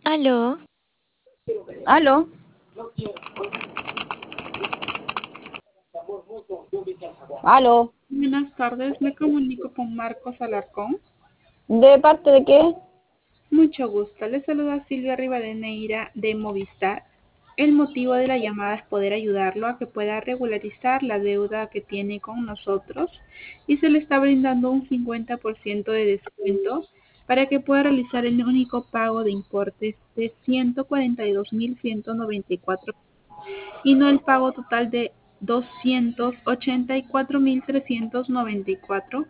Aló, Aló, aló, Buenas tardes, me comunico con Marcos Alarcón. ¿de parte de qué? Mucho gusto, le saluda Silvia Rivadeneira de Movistar. El motivo de la llamada es poder ayudarlo a que pueda regularizar la deuda que tiene con nosotros y se le está brindando un 50% de descuento para que pueda realizar el único pago de importes de 142.194 y no el pago total de 284.394